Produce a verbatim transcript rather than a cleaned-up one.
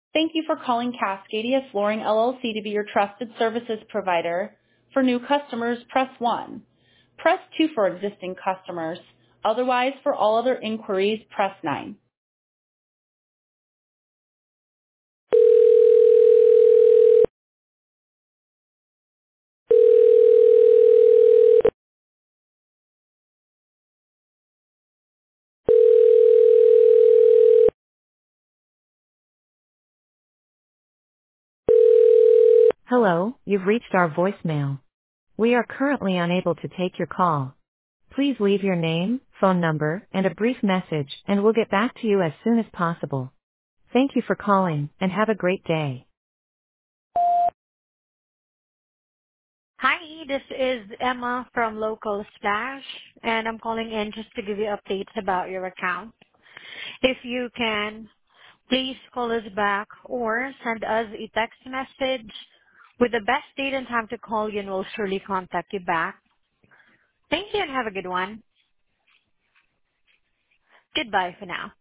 Thank you for calling Cascadia Flooring L L C to be your trusted services provider. For new customers, press one. Press two for existing customers. Otherwise, for all other inquiries, press nine. Hello, you've reached our voicemail. We are currently unable to take your call. Please leave your name, phone number, and a brief message, and we'll get back to you as soon as possible. Thank you for calling, and have a great day. Hi, this is Emma from Local Splash, and I'm calling in just to give you updates about your account. If you can, please call us back or send us a text message with the best date and time to call you, and we'll surely contact you back. Thank you and have a good one. Goodbye for now.